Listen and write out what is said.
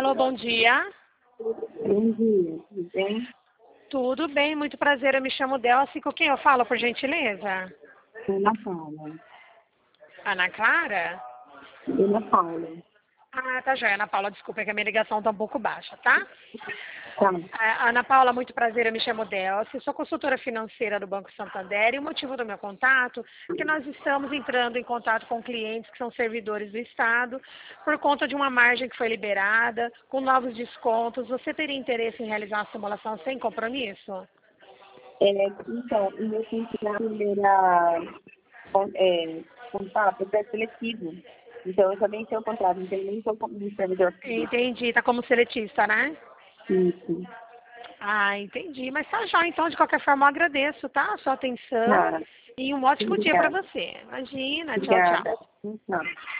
Alô, bom dia. Bom dia, tudo bem? Tudo bem, muito prazer. Eu me chamo Delcy. Com quem eu falo, por gentileza? Ana Paula. Ana Clara? Ana Paula. Ah, tá joia. Ana Paula, desculpa, é que a minha ligação tá um pouco baixa, tá? Tá. Ana Paula, muito prazer. Eu me chamo Delcy. Sou consultora financeira do Banco Santander e o motivo do meu contato é que nós estamos entrando em contato com clientes que são servidores do Estado por conta de uma margem que foi liberada, com novos descontos. Você teria interesse em realizar uma simulação sem compromisso? Então, o meu contrato ele era contrato pré-seletivo. Então, eu também tenho contrato, então eu nem sou um servidor público. Entendi, tá como seletista, né? Isso. Ah, entendi. Mas tá já, então, de qualquer forma, eu agradeço, tá? A sua atenção Tá. e um ótimo dia para Obrigada. você. Imagina, tchau, tchau. Obrigada. Tchau.